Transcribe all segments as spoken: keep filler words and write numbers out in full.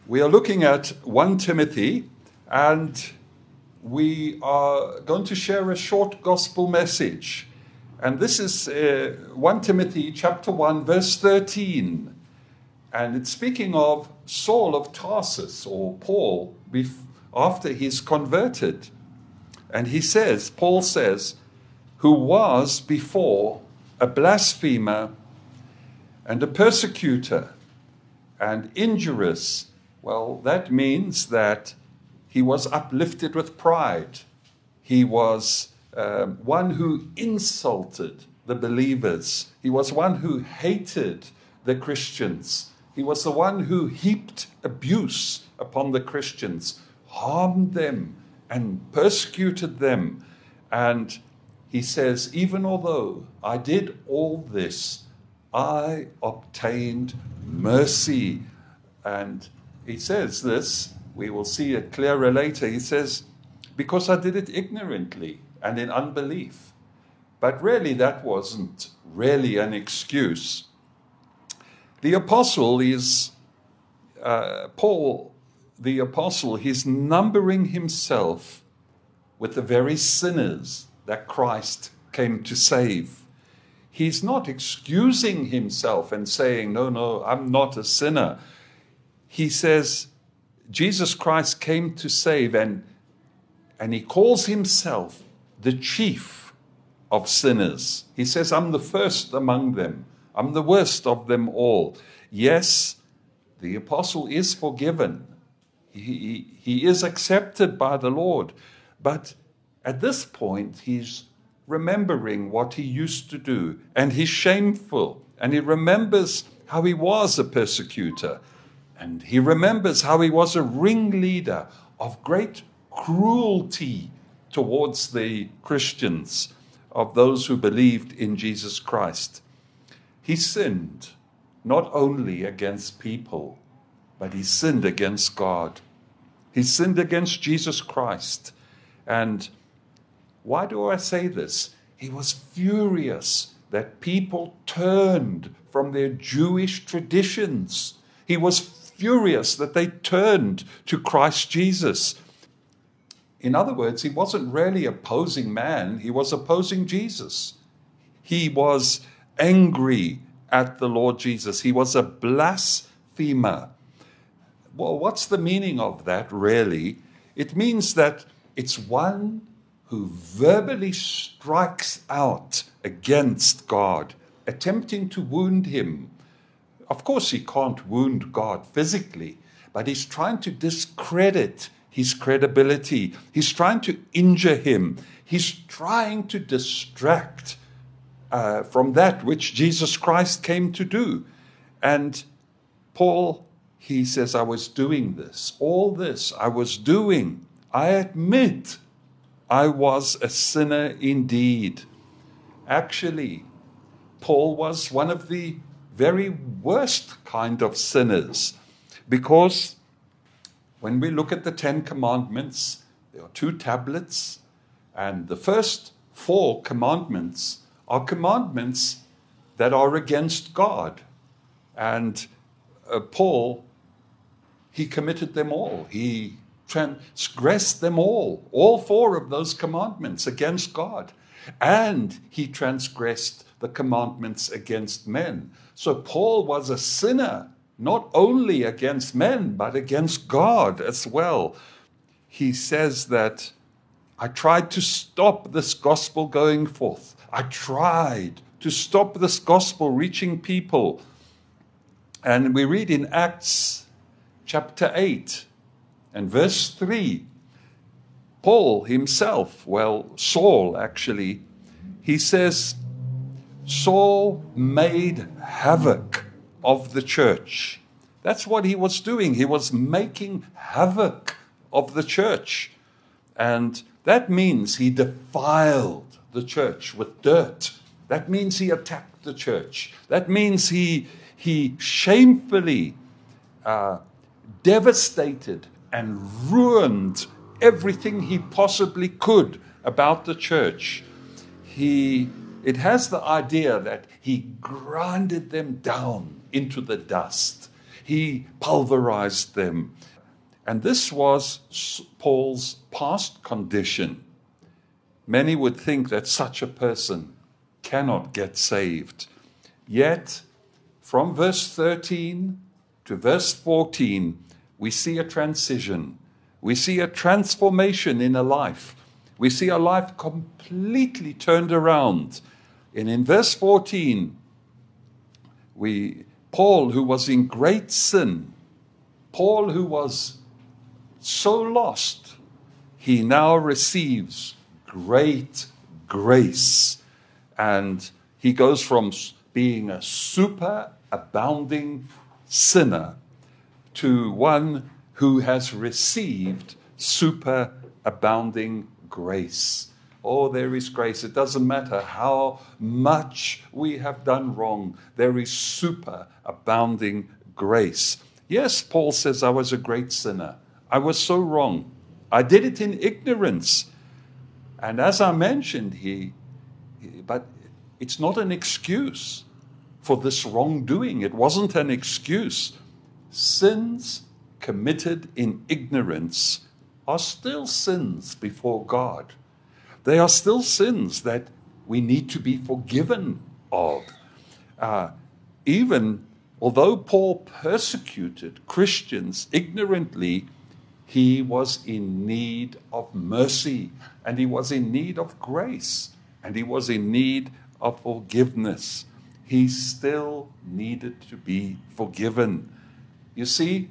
We are looking at First Timothy, and we are going to share a short gospel message. And this is uh, First Timothy chapter one, verse thirteen. And it's speaking of Saul of Tarsus, or Paul, bef- after he's converted. And he says, Paul says, who was before a blasphemer and a persecutor and injurious. Well, that means that he was uplifted with pride. He was uh, one who insulted the believers. He was one who hated the Christians. He was the one who heaped abuse upon the Christians, harmed them and persecuted them. And he says, even although I did all this, I obtained mercy. And he says this, we will see it clearer later. He says, because I did it ignorantly and in unbelief. But really, that wasn't really an excuse. The apostle is, uh, Paul, the apostle, he's numbering himself with the very sinners that Christ came to save. He's not excusing himself and saying, no, no, I'm not a sinner. He says, Jesus Christ came to save, and, and he calls himself the chief of sinners. He says, I'm the first among them. I'm the worst of them all. Yes, the apostle is forgiven. He, he, he is accepted by the Lord. But at this point, he's remembering what he used to do. And he's shameful. And he remembers how he was a persecutor. And he remembers how he was a ringleader of great cruelty towards the Christians, of those who believed in Jesus Christ. He sinned not only against people, but he sinned against God. He sinned against Jesus Christ. And why do I say this? He was furious that people turned from their Jewish traditions. He was furious that they turned to Christ Jesus. In other words, he wasn't really opposing man, he was opposing Jesus. He was angry at the Lord Jesus. He was a blasphemer. Well, what's the meaning of that, really? It means that it's one who verbally strikes out against God, attempting to wound him. Of course, he can't wound God physically, but he's trying to discredit his credibility. He's trying to injure him. He's trying to distract uh, from that which Jesus Christ came to do. And Paul, he says, I was doing this. All this I was doing. I admit I was a sinner indeed. Actually, Paul was one of the very worst kind of sinners, because when we look at the Ten Commandments, there are two tablets, and the first four commandments are commandments that are against God. And uh, Paul, he committed them all. He transgressed them all, all four of those commandments against God. And he transgressed the commandments against men. So Paul was a sinner, not only against men, but against God as well. He says that I tried to stop this gospel going forth. I tried to stop this gospel reaching people. And we read in Acts chapter eight and verse three, Paul himself, well, Saul actually, he says, Saul made havoc of the church. That's what he was doing. He was making havoc of the church. And that means he defiled the church with dirt. That means he attacked the church. That means he, he shamefully uh, devastated and ruined everything he possibly could about the church. He, it has the idea that he grinded them down into the dust. he pulverized them. And this was Paul's past condition. Many would think that such a person cannot get saved. Yet, from verse thirteen to verse fourteen, we see a transition. We see a transformation in a life. We see a life completely turned around. And in verse fourteen, we Paul, who was in great sin, Paul, who was so lost, he now receives great grace. And he goes from being a super abounding sinner to one who has received super abounding grace. Oh, there is grace. It doesn't matter how much we have done wrong. There is super abounding grace. Yes, Paul says, I was a great sinner. I was so wrong. I did it in ignorance. And as I mentioned, he, but it's not an excuse for this wrongdoing. It wasn't an excuse. Sins committed in ignorance are still sins before God. They are still sins that we need to be forgiven of. Uh, even although Paul persecuted Christians ignorantly, he was in need of mercy, and he was in need of grace, and he was in need of forgiveness. He still needed to be forgiven. You see,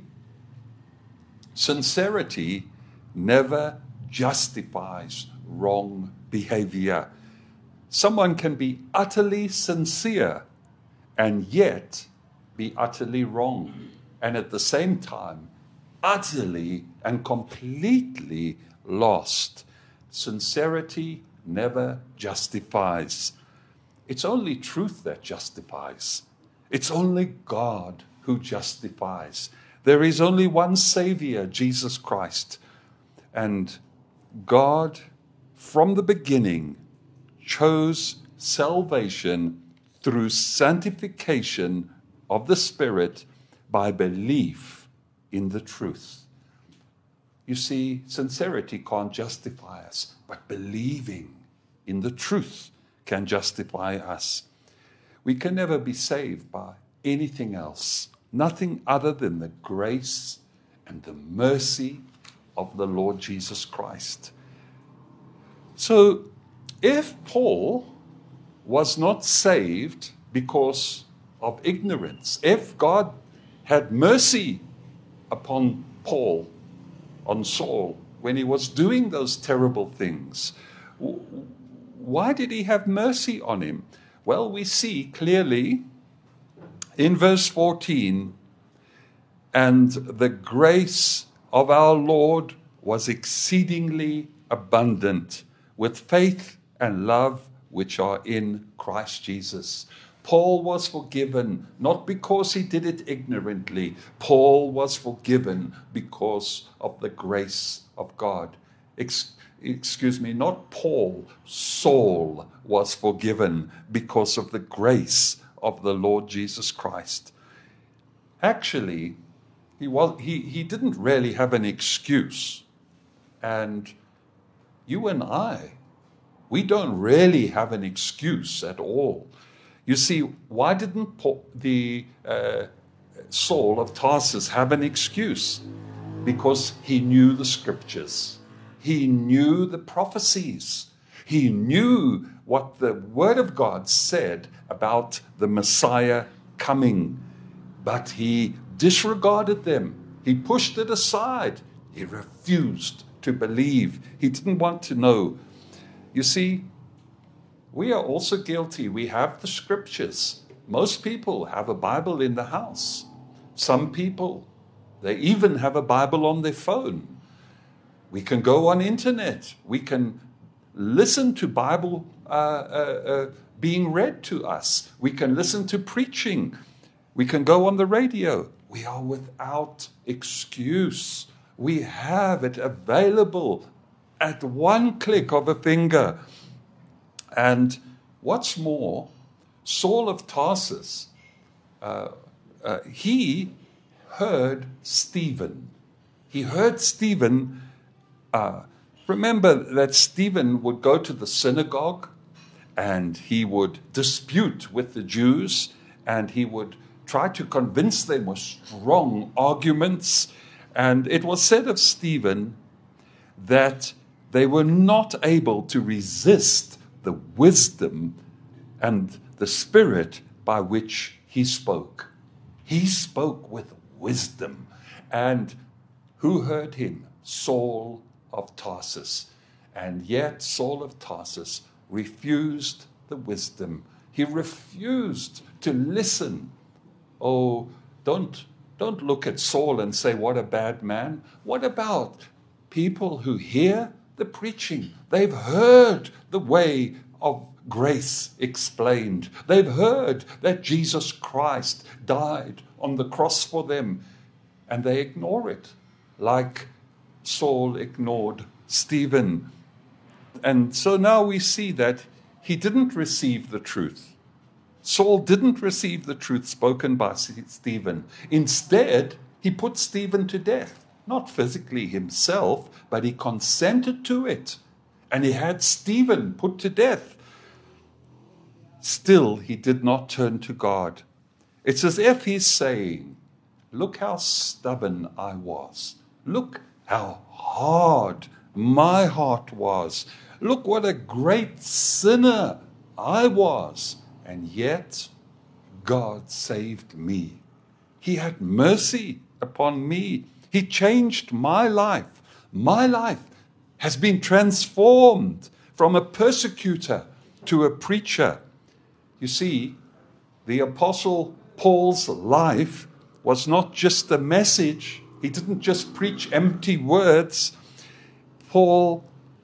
sincerity never justifies wrong behavior. Someone can be utterly sincere and yet be utterly wrong, and at the same time, utterly and completely lost. Sincerity never justifies. It's only truth that justifies. It's only God who justifies. There is only one Savior, Jesus Christ. And God, from the beginning, chose salvation through sanctification of the Spirit by belief in the truth. You see, sincerity can't justify us, but believing in the truth can justify us. We can never be saved by anything else, nothing other than the grace and the mercy of the Lord Jesus Christ. So, if Paul was not saved because of ignorance, if God had mercy upon Paul, on Saul, when he was doing those terrible things, why did he have mercy on him? Well, we see clearly in verse fourteen, and the grace of our Lord was exceedingly abundant with faith and love which are in Christ Jesus. Paul was forgiven not because he did it ignorantly. Paul was forgiven because of the grace of God. Ex- excuse me, not Paul. Saul was forgiven because of the grace of the Lord Jesus Christ. Actually, he was he, he didn't really have an excuse. And you and I, we don't really have an excuse at all. You see, why didn't Paul, the uh, Saul of Tarsus have an excuse? Because he knew the scriptures. He knew the prophecies. He knew what the Word of God said about the Messiah coming. But he disregarded them. He pushed it aside. He refused to believe. He didn't want to know. You see, we are also guilty. We have the scriptures. Most people have a Bible in the house. Some people, they even have a Bible on their phone. We can go on internet. We can listen to Bible uh, uh, uh, being read to us. We can listen to preaching. We can go on the radio. We are without excuse. We have it available at one click of a finger. And what's more, Saul of Tarsus, uh, uh, he heard Stephen. He heard Stephen. Uh, remember that Stephen would go to the synagogue and he would dispute with the Jews and he would try to convince them with strong arguments. And it was said of Stephen that they were not able to resist the wisdom and the spirit by which he spoke. He spoke with wisdom. And who heard him? Saul of Tarsus. And yet Saul of Tarsus refused the wisdom. He refused to listen. Oh, don't, don't look at Saul and say, what a bad man. What about people who hear the preaching? They've heard the way of grace explained. They've heard that Jesus Christ died on the cross for them, and they ignore it, like Saul ignored Stephen. And so now we see that he didn't receive the truth. Saul didn't receive the truth spoken by Stephen. Instead, he put Stephen to death. Not physically himself, but he consented to it. And he had Stephen put to death. Still, he did not turn to God. It's as if he's saying, look how stubborn I was. Look how hard my heart was. Look what a great sinner I was. And yet, God saved me. He had mercy upon me. He changed my life. My life has been transformed from a persecutor to a preacher. You see, the Apostle Paul's life was not just a message. He didn't just preach empty words. Paul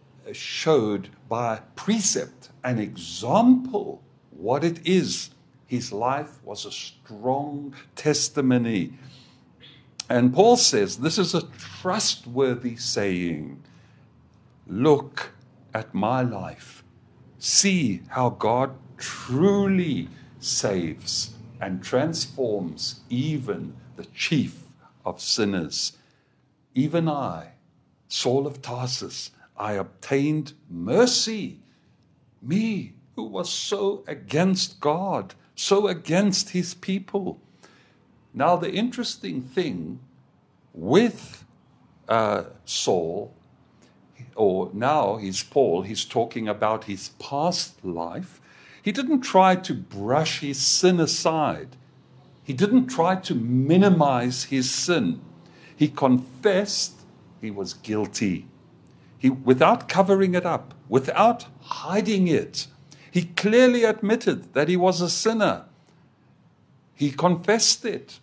showed by precept and example what it is. His life was a strong testimony. And Paul says, this is a trustworthy saying. Look at my life. See how God truly saves and transforms even the chief of sinners. Even I, Saul of Tarsus, I obtained mercy. Me, who was so against God, so against his people. Now, the interesting thing with uh, Saul, or now he's Paul, he's talking about his past life. He didn't try to brush his sin aside. He didn't try to minimize his sin. He confessed he was guilty. He, without covering it up, without hiding it, he clearly admitted that he was a sinner. He confessed it.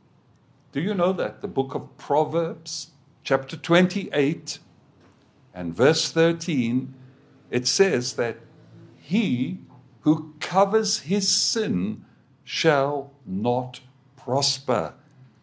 Do you know that the book of Proverbs, chapter twenty-eight and verse thirteen, it says that he who covers his sin shall not prosper.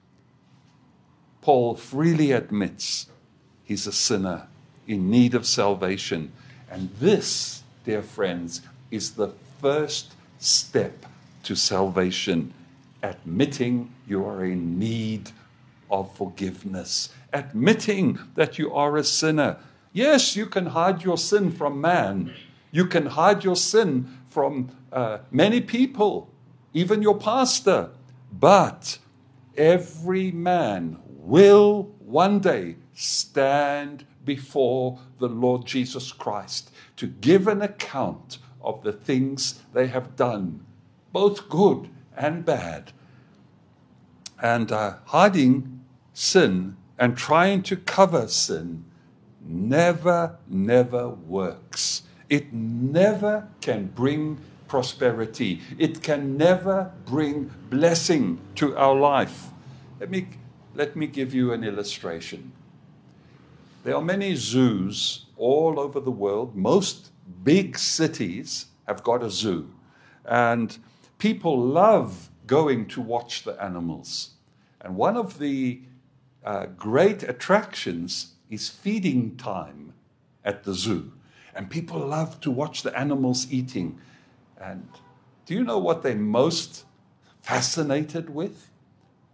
Paul freely admits he's a sinner in need of salvation. And this, dear friends, is the first step to salvation. Admitting you are in need of forgiveness. Admitting that you are a sinner. Yes, you can hide your sin from man. You can hide your sin from uh, many people, even your pastor. But every man will one day stand before the Lord Jesus Christ to give an account of the things they have done, both good and bad. And uh, hiding sin and trying to cover sin never, never works. It never can bring prosperity. It can never bring blessing to our life. Let me, let me give you an illustration. There are many zoos all over the world. Most big cities have got a zoo. And people love going to watch the animals. And one of the uh, great attractions is feeding time at the zoo. And people love to watch the animals eating. And do you know what they're most fascinated with?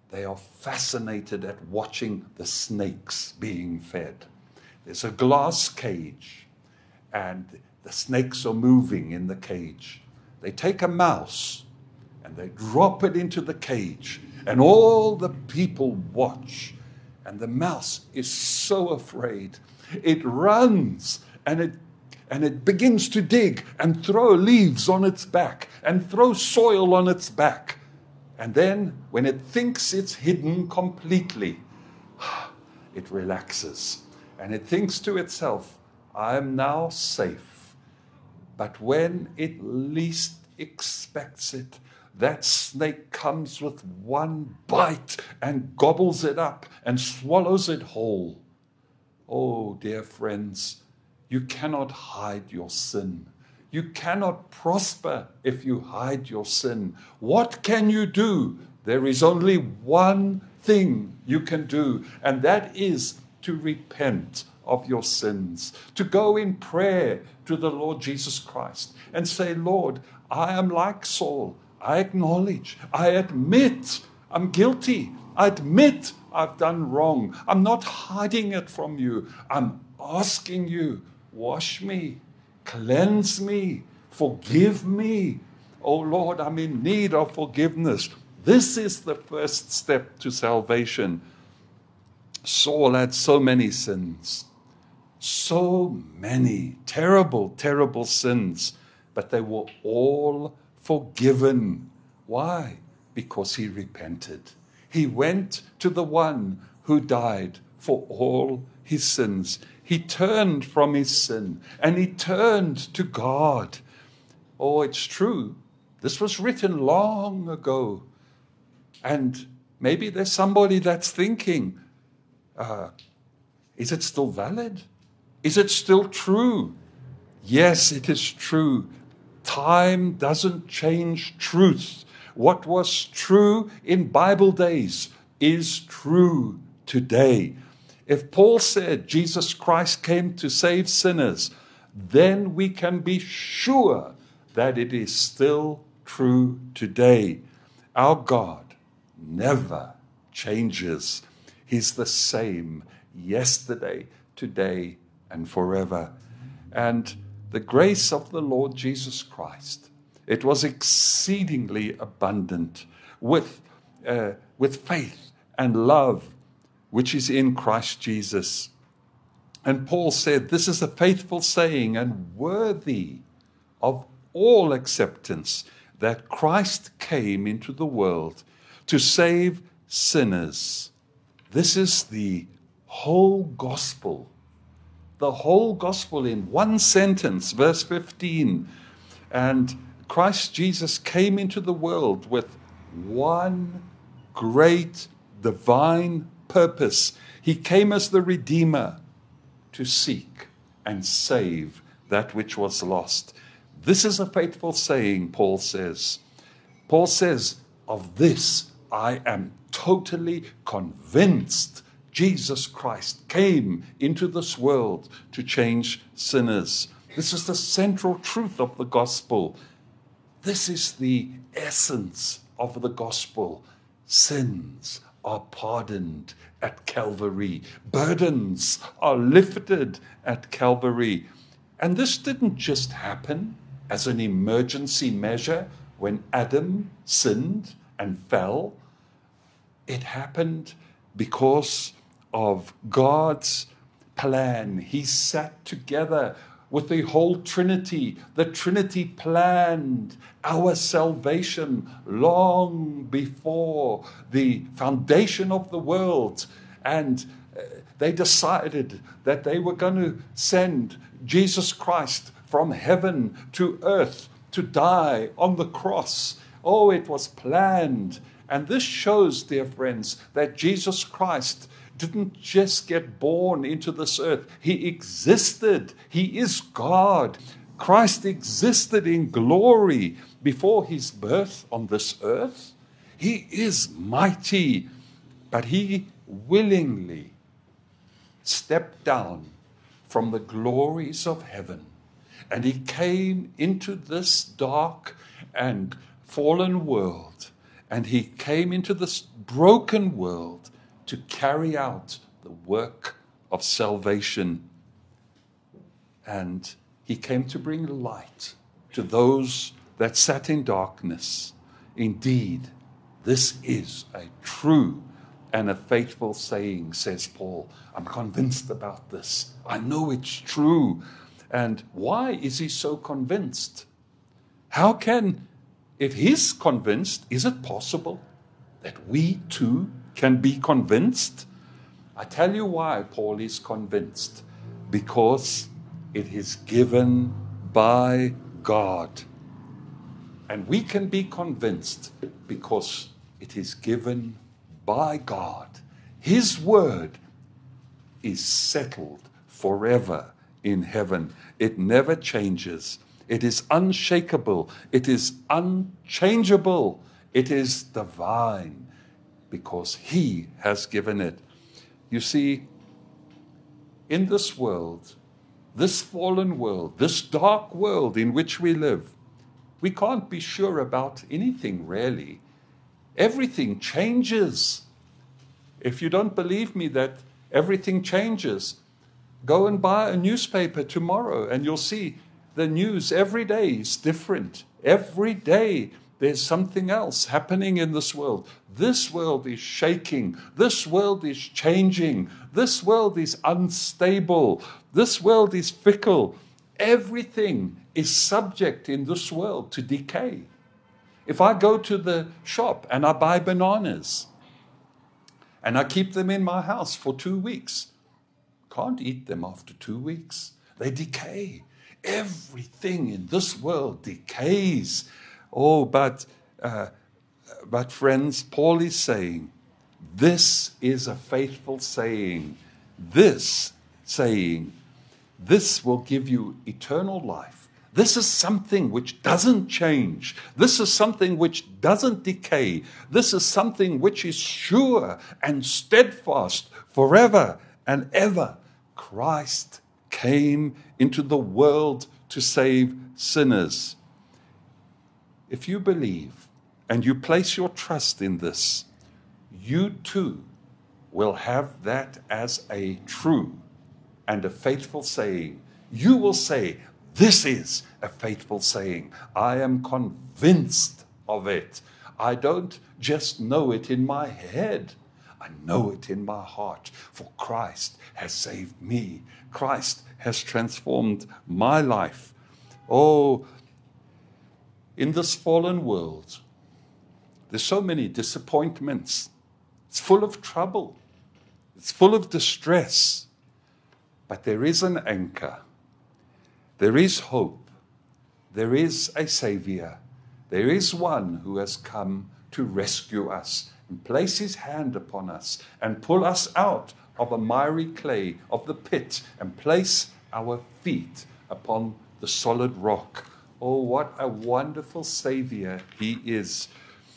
they are fascinated at watching the snakes being fed. There's a glass cage, and the snakes are moving in the cage. They take a mouse, and they drop it into the cage, and all the people watch. And the mouse is so afraid. It runs, and it and it begins to dig and throw leaves on its back and throw soil on its back. And then, when it thinks it's hidden completely, it relaxes. And it thinks to itself, I am now safe. But when it least expects it, that snake comes with one bite and gobbles it up and swallows it whole. Oh, dear friends, you cannot hide your sin. You cannot prosper if you hide your sin. What can you do? There is only one thing you can do, and that is to repent of your sins, to go in prayer to the Lord Jesus Christ and say, Lord, I am like Saul. I acknowledge, I admit I'm guilty. I admit I've done wrong. I'm not hiding it from you. I'm asking you, wash me, cleanse me, forgive me. Oh Lord, I'm in need of forgiveness. This is the first step to salvation. Saul had so many sins, so many terrible, terrible sins, but they were all forgiven. Why? Because he repented. He went to the one who died for all his sins. He turned from his sin and he turned to God. Oh, it's true. This was written long ago. And maybe there's somebody that's thinking, uh, is it still valid? Is it still true? Yes, it is true. Time doesn't change truth. What was true in Bible days is true today. If Paul said Jesus Christ came to save sinners, then we can be sure that it is still true today. Our God never changes. He's the same yesterday, today, and forever. And the grace of the Lord Jesus Christ, it was exceedingly abundant with, uh, with faith and love, which is in Christ Jesus. And Paul said, this is a faithful saying and worthy of all acceptance, that Christ came into the world to save sinners. This is the whole gospel. The whole gospel in one sentence, verse fifteen. And Christ Jesus came into the world with one great divine purpose. He came as the Redeemer to seek and save that which was lost. This is a faithful saying, Paul says. Paul says, of this I am totally convinced. Jesus Christ came into this world to change sinners. This is the central truth of the gospel. This is the essence of the gospel. Sins are pardoned at Calvary. Burdens are lifted at Calvary. And this didn't just happen as an emergency measure when Adam sinned and fell. It happened because of God's plan. He sat together with the whole Trinity. The Trinity planned our salvation long before the foundation of the world. And uh, they decided that they were going to send Jesus Christ from heaven to earth to die on the cross. Oh, it was planned. And this shows, dear friends, that Jesus Christ didn't just get born into this earth. He existed. He is God. Christ existed in glory before his birth on this earth. He is mighty, but he willingly stepped down from the glories of heaven, and he came into this dark and fallen world, And he came into this broken world to carry out the work of salvation. And he came to bring light to those that sat in darkness. Indeed, this is a true and a faithful saying, says Paul. I'm convinced about this. I know it's true. And why is he so convinced? How can, if he's convinced, is it possible that we too can be convinced? I tell you why Paul is convinced. Because it is given by God. And we can be convinced because it is given by God. His word is settled forever in heaven. It never changes. It is unshakable. It is unchangeable. It is divine because he has given it. You see, in this world, this fallen world, this dark world in which we live, we can't be sure about anything really. Everything changes. If you don't believe me that everything changes, go and buy a newspaper tomorrow and you'll see the news every day is different. Every day there's something else happening in this world. This world is shaking. This world is changing. This world is unstable. This world is fickle. Everything is subject in this world to decay. If I go to the shop and I buy bananas and I keep them in my house for two weeks, can't eat them after two weeks. They decay. Everything in this world decays. Oh, but, uh, but friends, Paul is saying, this is a faithful saying. This saying, this will give you eternal life. This is something which doesn't change. This is something which doesn't decay. This is something which is sure and steadfast forever and ever. Christ came into the world to save sinners. If you believe and you place your trust in this, you too will have that as a true and a faithful saying. You will say, this is a faithful saying. I am convinced of it. I don't just know it in my head. I know it in my heart. For Christ has saved me. Christ has transformed my life. Oh, in this fallen world, there's so many disappointments. It's full of trouble. It's full of distress. But there is an anchor. There is hope. There is a Savior. There is one who has come to rescue us and place his hand upon us and pull us out of a miry clay of the pit and place our feet upon the solid rock. Oh, what a wonderful Savior he is.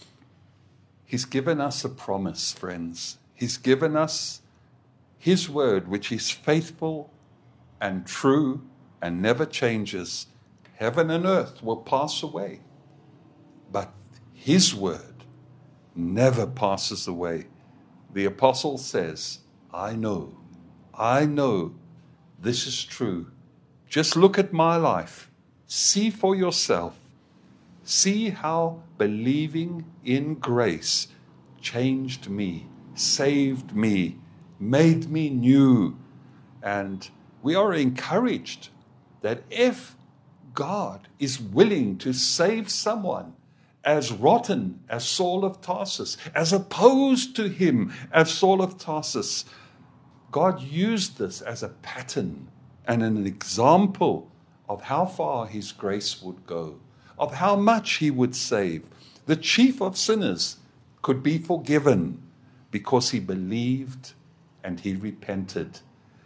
He's given us a promise, friends. He's given us his word, which is faithful and true and never changes. Heaven and earth will pass away, but his word never passes away. The apostle says, I know, I know this is true. Just look at my life. See for yourself. See how believing in grace changed me, saved me, made me new. And we are encouraged that if God is willing to save someone as rotten as Saul of Tarsus, as opposed to him as Saul of Tarsus, God used this as a pattern and an example of how far his grace would go, of how much he would save. The chief of sinners could be forgiven because he believed and he repented.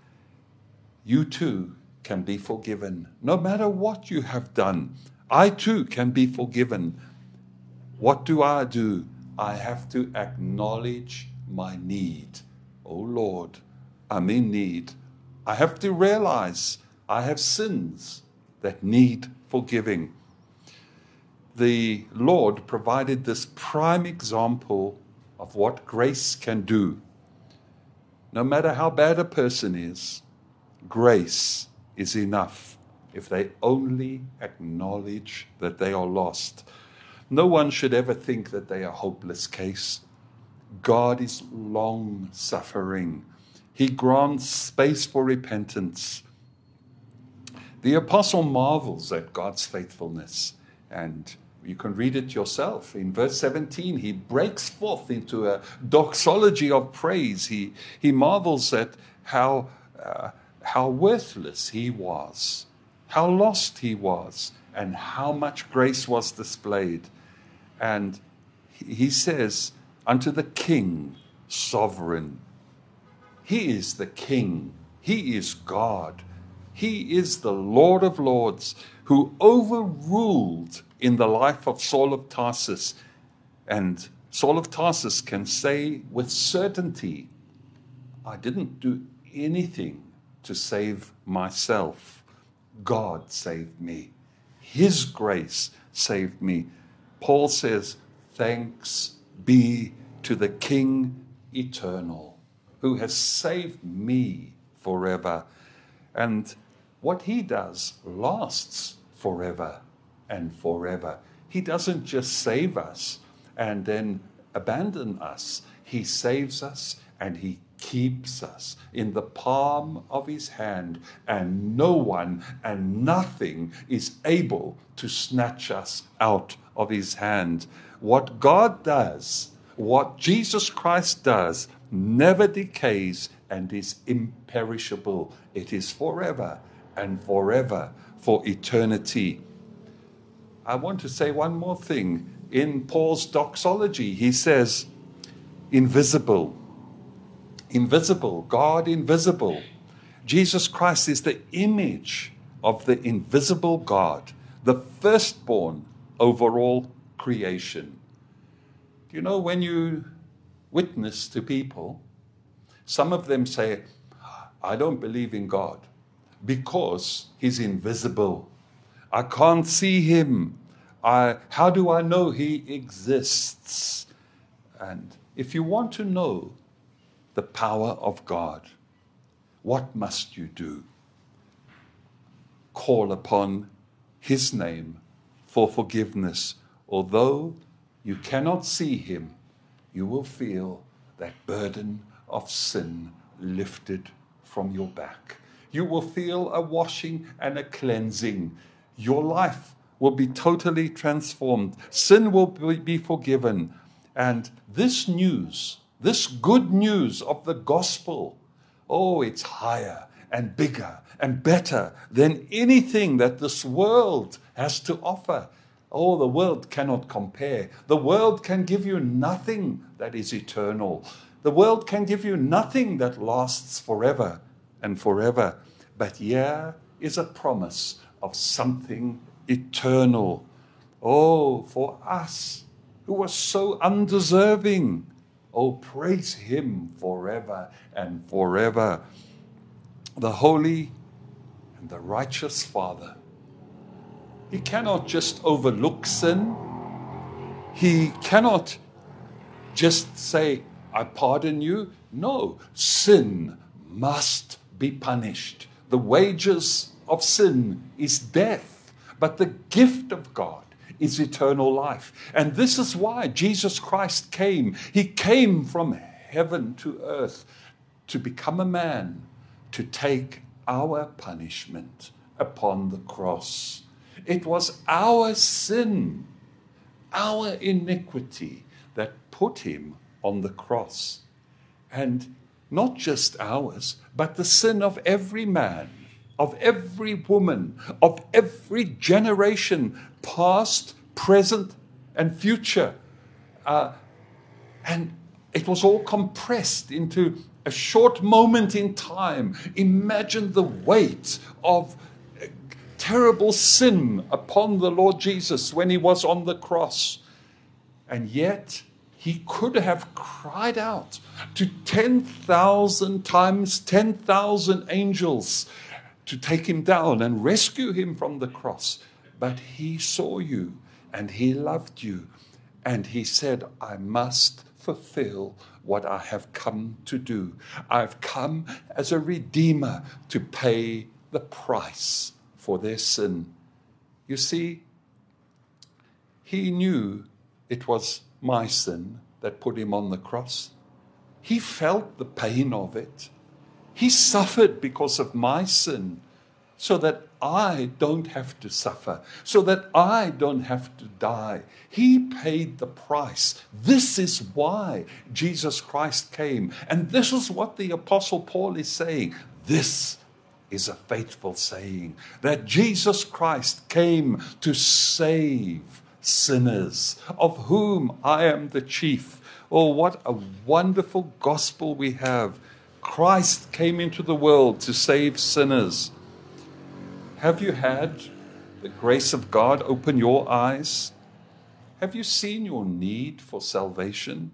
You too can be forgiven, no matter what you have done. I too can be forgiven. What do I do? I have to acknowledge my need. Oh Lord, I'm in need. I have to realize I have sins that need forgiving. the Lord provided this prime example of what grace can do. No matter how bad a person is, grace is enough if they only acknowledge that they are lost. No one should ever think that they are a hopeless case. God is long-suffering. He grants space for repentance. The apostle marvels at God's faithfulness, and you can read it yourself. In verse seventeen, he breaks forth into a doxology of praise. He, he marvels at how, uh, how worthless he was, how lost he was, and how much grace was displayed. And he says, unto the King, sovereign. He is the King. He is God. He is the Lord of Lords, who overruled in the life of Saul of Tarsus. And Saul of Tarsus can say with certainty, I didn't do anything to save myself. God saved me. His grace saved me. Paul says, thanks be to the King eternal, who has saved me forever. And what he does lasts forever and forever. He doesn't just save us and then abandon us. He saves us and he keeps us in the palm of his hand, and no one and nothing is able to snatch us out of his hand. What God does, what Jesus Christ does, never decays and is imperishable. It is forever and forever, for eternity. I want to say one more thing. In Paul's doxology, he says, invisible. Invisible, God invisible. Jesus Christ is the image of the invisible God, the firstborn over all creation. Do you know, when you witness to people, some of them say, I don't believe in God because he's invisible. I can't see him. I, how do I know he exists? And if you want to know the power of God, what must you do? Call upon his name for forgiveness. Although you cannot see him, you will feel that burden of sin lifted from your back. You will feel a washing and a cleansing. Your life will be totally transformed. Sin will be forgiven. And this news, this good news of the gospel, oh, it's higher and bigger and better than anything that this world has to offer. Oh, the world cannot compare. The world can give you nothing that is eternal. The world can give you nothing that lasts forever and forever. But here is a promise of something eternal. Oh, for us who are so undeserving. Oh, praise him forever and forever. The holy and the righteous Father. He cannot just overlook sin. He cannot just say, I pardon you. No, sin must be punished. The wages of sin is death, but the gift of God is eternal life. And this is why Jesus Christ came. He came from heaven to earth to become a man, to take our punishment upon the cross. It was our sin, our iniquity that put him on the cross. And not just ours, but the sin of every man, of every woman, of every generation, past, present, and future. Uh, and it was all compressed into a short moment in time. Imagine the weight of terrible sin upon the Lord Jesus when he was on the cross. And yet, he could have cried out to ten thousand times ten thousand angels to take him down and rescue him from the cross. But he saw you and he loved you. And he said, I must fulfill what I have come to do. I've come as a redeemer to pay the price for their sin. You see, he knew it was my sin that put him on the cross. He felt the pain of it. He suffered because of my sin, so that I don't have to suffer, so that I don't have to die. He paid the price. This is why Jesus Christ came. And this is what the Apostle Paul is saying. This is a faithful saying, that Jesus Christ came to save sinners, of whom I am the chief. Oh, what a wonderful gospel we have. Christ came into the world to save sinners. Have you had the grace of God open your eyes? Have you seen your need for salvation?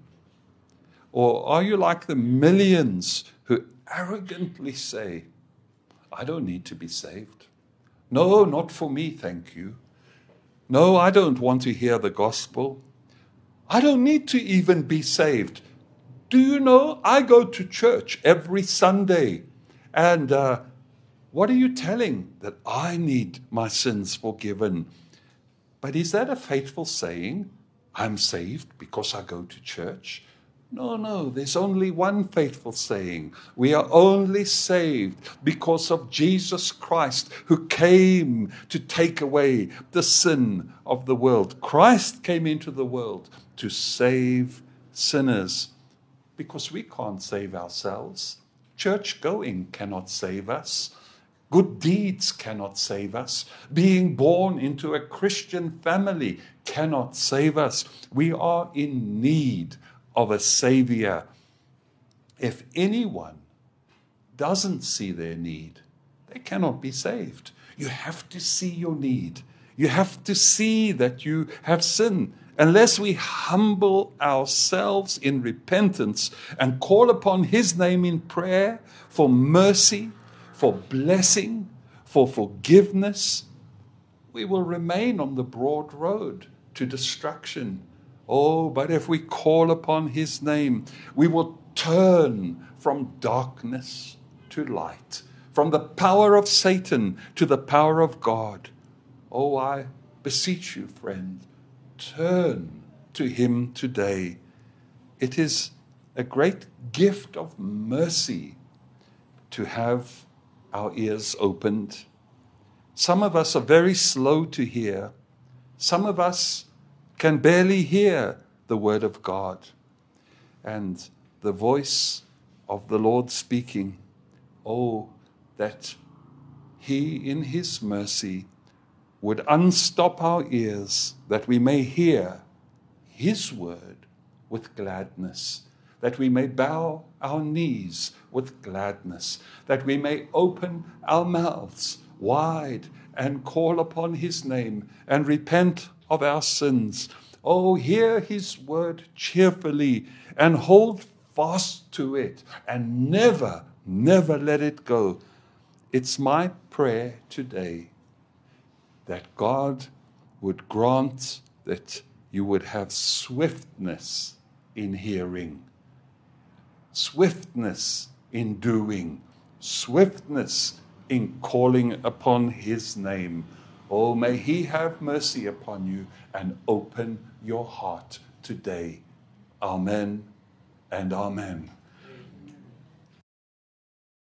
Or are you like the millions who arrogantly say, I don't need to be saved. No, not for me, thank you. No, I don't want to hear the gospel. I don't need to even be saved. Do you know, I go to church every Sunday, and uh, what are you telling? That I need my sins forgiven. But is that a faithful saying? I'm saved because I go to church? No, no, there's only one faithful saying. We are only saved because of Jesus Christ, who came to take away the sin of the world. Christ came into the world to save sinners, because we can't save ourselves. Church going cannot save us. Good deeds cannot save us. Being born into a Christian family cannot save us. We are in need of a Savior. If anyone doesn't see their need, they cannot be saved. You have to see your need. You have to see that you have sinned. Unless we humble ourselves in repentance and call upon His name in prayer for mercy, for blessing, for forgiveness, we will remain on the broad road to destruction. Oh, but if we call upon His name, we will turn from darkness to light, from the power of Satan to the power of God. Oh, I beseech you, friend, turn to Him today. It is a great gift of mercy to have our ears opened. Some of us are very slow to hear. Some of us can barely hear the word of God. And the voice of the Lord speaking, oh, that He in His mercy would unstop our ears, that we may hear His word with gladness, that we may bow our knees with gladness, that we may open our mouths wide and call upon His name and repent of our sins. Oh, hear His word cheerfully and hold fast to it and never, never let it go. It's my prayer today that God would grant that you would have swiftness in hearing, swiftness in doing, swiftness in calling upon His name. Oh, may He have mercy upon you and open your heart today. Amen and amen.